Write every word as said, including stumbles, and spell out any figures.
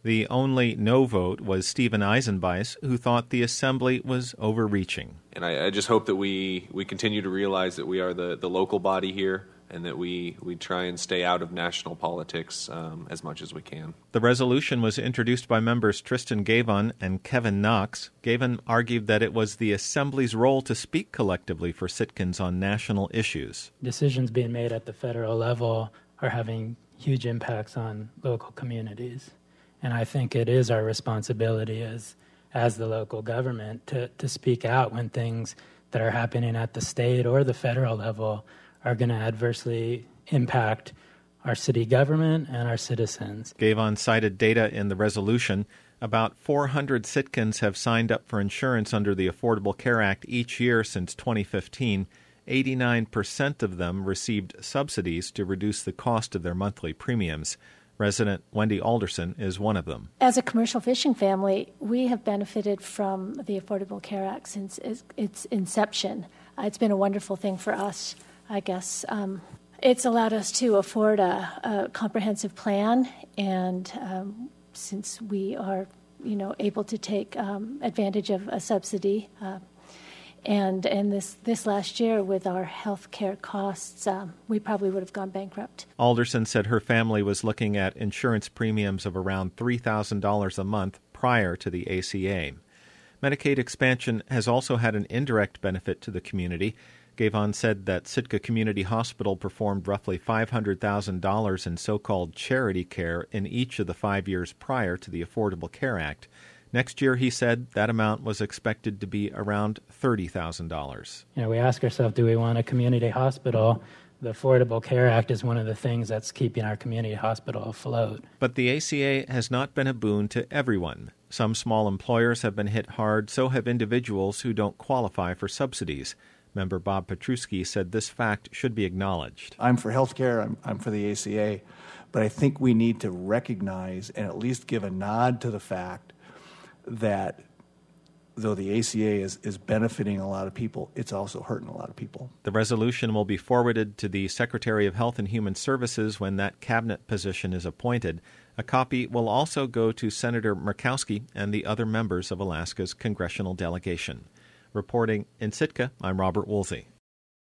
The only no vote was Stephen Eisenbeis, who thought the assembly was overreaching. And I, I just hope that we, we continue to realize that we are the, the local body here and that we, we try and stay out of national politics um, as much as we can. The resolution was introduced by members Tristan Gavon and Kevin Knox. Gavon argued that it was the Assembly's role to speak collectively for Sitkans on national issues. Decisions being made at the federal level are having huge impacts on local communities. And I think it is our responsibility as as the local government to, to speak out when things that are happening at the state or the federal level are going to adversely impact our city government and our citizens. Gavon cited data in the resolution. About four hundred Sitkans have signed up for insurance under the Affordable Care Act each year since twenty fifteen. eighty-nine percent of them received subsidies to reduce the cost of their monthly premiums. Resident Wendy Alderson is one of them. As a commercial fishing family, we have benefited from the Affordable Care Act since its inception. Uh, it's been a wonderful thing for us, I guess. Um, it's allowed us to afford a, a comprehensive plan, and um, since we are, you know, able to take um, advantage of a subsidy, uh, And and this, this last year with our health care costs, um, we probably would have gone bankrupt. Alderson said her family was looking at insurance premiums of around three thousand dollars a month prior to the A C A. Medicaid expansion has also had an indirect benefit to the community. Gavon said that Sitka Community Hospital performed roughly five hundred thousand dollars in so-called charity care in each of the five years prior to the Affordable Care Act. Next year, he said, that amount was expected to be around thirty thousand dollars. You know, we ask ourselves, do we want a community hospital? The Affordable Care Act is one of the things that's keeping our community hospital afloat. But the A C A has not been a boon to everyone. Some small employers have been hit hard, so have individuals who don't qualify for subsidies. Member Bob Petruski said this fact should be acknowledged. I'm for health care, I'm, I'm for the A C A, but I think we need to recognize and at least give a nod to the fact that though the A C A is, is benefiting a lot of people, it's also hurting a lot of people. The resolution will be forwarded to the Secretary of Health and Human Services when that cabinet position is appointed. A copy will also go to Senator Murkowski and the other members of Alaska's congressional delegation. Reporting in Sitka, I'm Robert Woolsey.